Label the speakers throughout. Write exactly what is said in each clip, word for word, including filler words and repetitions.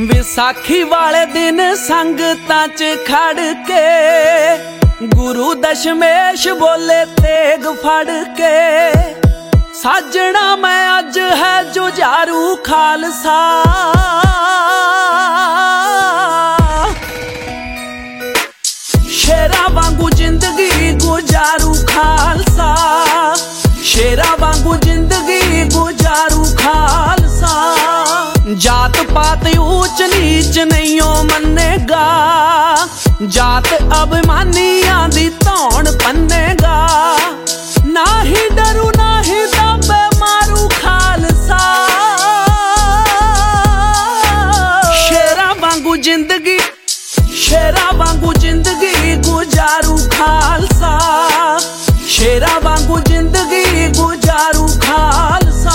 Speaker 1: विसाखी वाले दिन संगतां च खड़ के गुरु दशमेश बोले तेग फड़ के साजना मैं अज है जुझारू खालसा। शेरा वांगू जिंदगी गुजारू खालसा, शेरा वांगू जिंदगी गुजारू खालसा। जात पात ऊंच नीच नहीं मनेगा, जात अभिमानियां दी धौन पन्नेगा। ना ही डरू ना ही दबे मारू खालसा, शेरा वांगू जिंदगी शेरा वांगू जिंदगी गुजारू खालसा, शेरा वांगू जिंदगी गुजारू खालसा।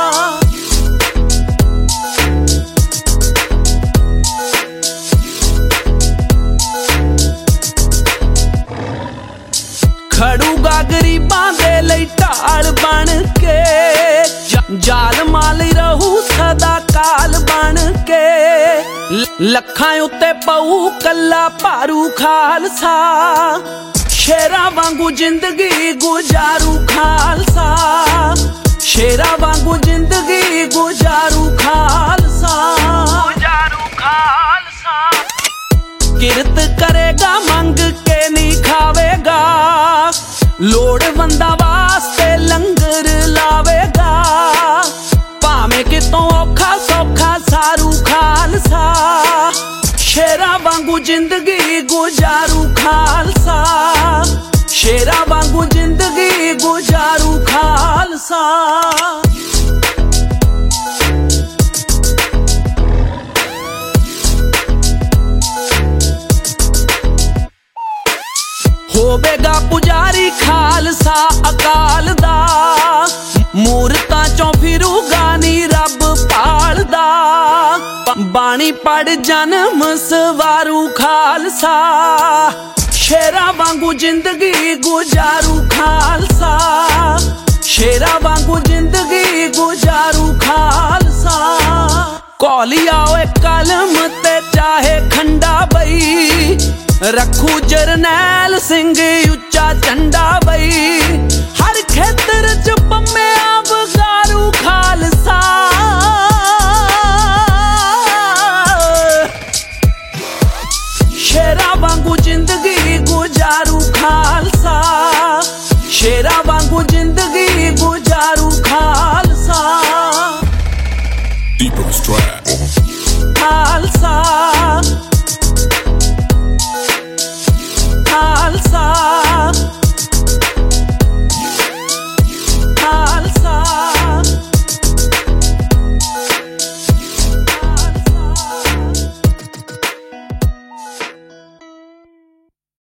Speaker 1: खड़ूगा गरीबां दे लई ढाल बन के, जालमां लई रहू सदा काल बन के। लखां उत्ते पऊ कल्ला भारू खालसा, शेरा वांगू जिंदगी गुजारू खालसा, शेरा वांगू जिंदगी गुजारू खालसा। गुजारू खालसा। किरत करेगा मंग के नहीं खावेगा, लोड़वंदा वास्ते लंगर लावेगा। भावें कितों औखा सौखा सारू खालसा, शेरा वांगू जिंदगी गुजारू खालसा, शेरा वांगू जिंदगी गुजारू खालसा। होवेगा पुजारी खालसा अकाल दा, मूरतां चों फिरूगा नी रब पालदा। बाणी पढ़ जन्म सवारू खालसा, शेरा वांगू जिंदगी गुजारू खालसा, शेरा वांगू जिंदगी गुजारू खालसा। कौलिया ओए कलम ते चाहे खंडा बई, रखू जरनैल सिंह उच्चा झंडा बई। हर खेतर च पम्मेआ बगारू खालसा, शेरा वांगू जिंदगी गुजारू खालसा, शेरा वांगू जिंदगी गुजारू खालसा।
Speaker 2: Deeper strap.
Speaker 1: खालसा।